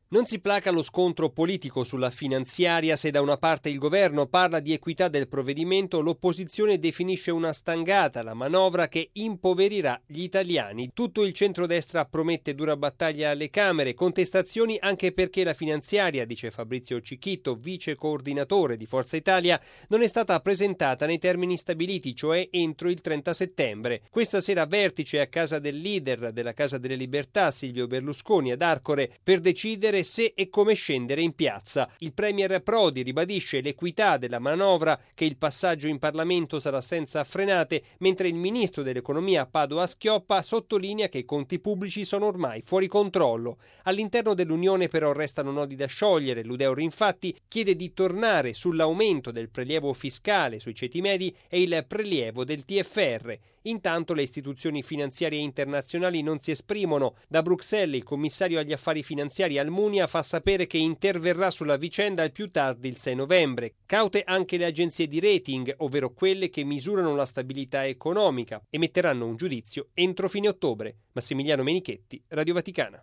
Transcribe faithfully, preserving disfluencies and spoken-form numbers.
Non si placa lo scontro politico sulla finanziaria. Se da una parte il governo parla di equità del provvedimento, l'opposizione definisce una stangata la manovra che impoverirà gli italiani. Tutto il centrodestra promette dura battaglia alle Camere, contestazioni anche perché la finanziaria, dice Fabrizio Cicchitto, vice coordinatore di Forza Italia, non è stata presentata nei termini stabiliti, cioè entro il trenta settembre. Questa sera vertice a casa del leader della Casa delle Libertà, Silvio Berlusconi, ad Arcore, per decidere se e come scendere in piazza. Il premier Prodi ribadisce l'equità della manovra, che il passaggio in Parlamento sarà senza frenate, mentre il ministro dell'economia Padoa-Schioppa sottolinea che i conti pubblici sono ormai fuori controllo. All'interno dell'Unione però restano nodi da sciogliere. L'Udeur infatti chiede di tornare sull'aumento del prelievo fiscale sui ceti medi e il prelievo del T F R. Intanto le istituzioni finanziarie internazionali non si esprimono. Da Bruxelles il commissario agli affari finanziari Almunia fa sapere che interverrà sulla vicenda al più tardi il sei novembre. Caute anche le agenzie di rating, ovvero quelle che misurano la stabilità economica, emetteranno un giudizio entro fine ottobre. Massimiliano Menichetti, Radio Vaticana.